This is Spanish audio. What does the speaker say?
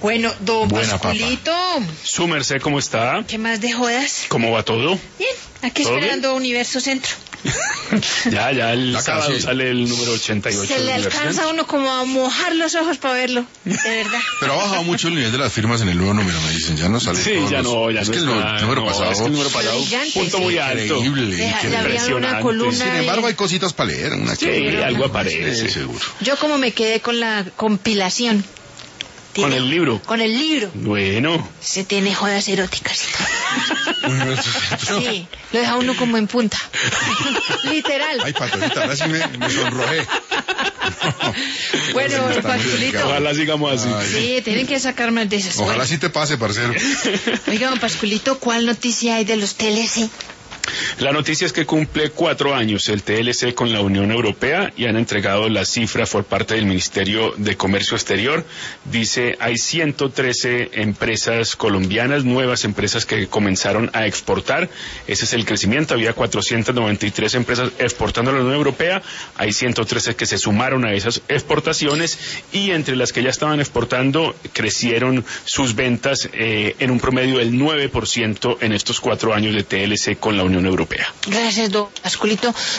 Bueno, don Buena Pascualito, Su merced, ¿cómo está? ¿qué más de jodas? ¿Cómo va todo? Bien, aquí ¿Todo esperando Universo Centro. Ya el Ya sábado casi. sale el número 88. Se del le Universal. alcanza a uno como a mojar los ojos para verlo, de verdad. Pero ha bajado mucho el nivel de las firmas en el nuevo número, me dicen. Ya no sale. Sí, todos ya los- no, ya es no que el está, número no, pasado. es que el número pasado, Gigante, punto sí. muy alto. Increíble, Ya había una impresionante. columna Sin embargo, de... hay cositas para leer. Una Sí, chévere. algo Sí, aparece. seguro. Yo como me quedé con la compilación. ¿Con el libro? Con el libro. Bueno, Se tiene jodas eróticas. Universo Centro. Sí, lo deja uno como en punta. Literal. Ay, Patolita, ahora sí me sonrojé. Bueno, Está muy Pascualito. delicado. ojalá sigamos así. Ay, Sí, tienen que sacar más de esas. Ojalá Bueno, sí te pase, parcero. oiga, don Pascualito, ¿cuál noticia hay de los TLC? La noticia es que cumple 4 años el TLC con la Unión Europea y han entregado la cifra por parte del Ministerio de Comercio Exterior. Dice, hay 113 empresas colombianas, nuevas empresas que comenzaron a exportar. Ese es el crecimiento. Había 493 empresas exportando a la Unión Europea. Hay 113 que se sumaron a esas exportaciones y entre las que ya estaban exportando crecieron sus ventas en un promedio del 9% en estos 4 años de TLC con la Unión Europea. Gracias, don Pascualito.